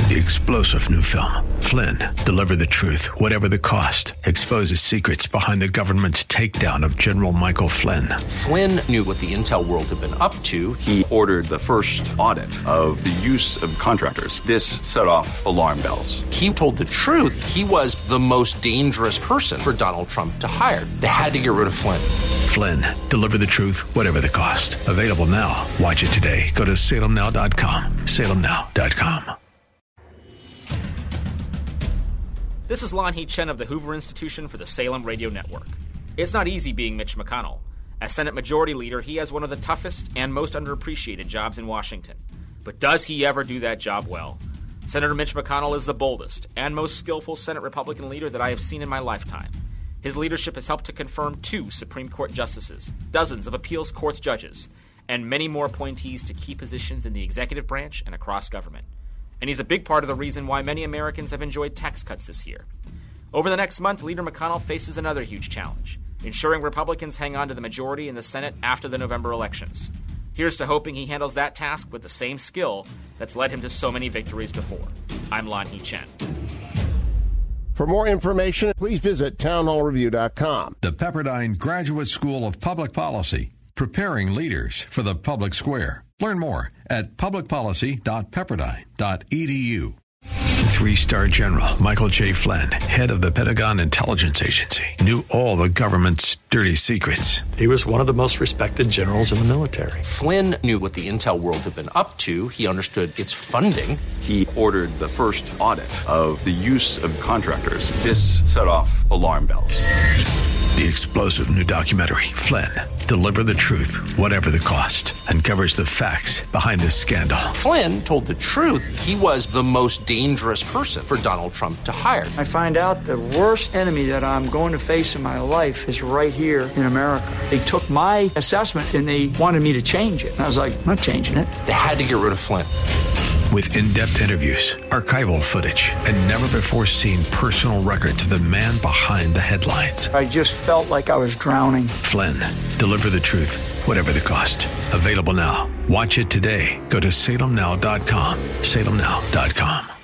The explosive new film, Flynn, Deliver the Truth, Whatever the Cost, exposes secrets behind the government's takedown of General Michael Flynn. Flynn knew what the intel world had been up to. He ordered the first audit of the use of contractors. This set off alarm bells. He told the truth. He was the most dangerous person for Donald Trump to hire. They had to get rid of Flynn. Flynn, Deliver the Truth, Whatever the Cost. Available now. Watch it today. Go to salemnow.com. salemnow.com. This is Lanhee Chen of the Hoover Institution for the Salem Radio Network. It's not easy being Mitch McConnell. As Senate Majority Leader, he has one of the toughest and most underappreciated jobs in Washington. But does he ever do that job well? Senator Mitch McConnell is the boldest and most skillful Senate Republican leader that I have seen in my lifetime. His leadership has helped to confirm 2 Supreme Court justices, dozens of appeals courts judges, and many more appointees to key positions in the executive branch and across government. And he's a big part of the reason why many Americans have enjoyed tax cuts this year. Over the next month, Leader McConnell faces another huge challenge, ensuring Republicans hang on to the majority in the Senate after the November elections. Here's to hoping he handles that task with the same skill that's led him to so many victories before. I'm Lanhee Chen. For more information, please visit townhallreview.com. The Pepperdine Graduate School of Public Policy, preparing leaders for the public square. Learn more at publicpolicy.pepperdine.edu. 3-star General Michael J. Flynn, head of the Pentagon Intelligence Agency, knew all the government's dirty secrets. He was one of the most respected generals in the military. Flynn knew what the intel world had been up to. He understood its funding. He ordered the first audit of the use of contractors. This set off alarm bells. The explosive new documentary, Flynn, Deliver the Truth, Whatever the Cost, uncovers the facts behind this scandal. Flynn told the truth. He was the most dangerous person for Donald Trump to hire. I find out the worst enemy that I'm going to face in my life is right here in America. They took my assessment and they wanted me to change it. And I was like, I'm not changing it. They had to get rid of Flynn. With in-depth interviews, archival footage, and never-before-seen personal records of the man behind the headlines. I just felt like I was drowning. Flynn, Deliver the Truth, Whatever the Cost. Available now. Watch it today. Go to salemnow.com. salemnow.com.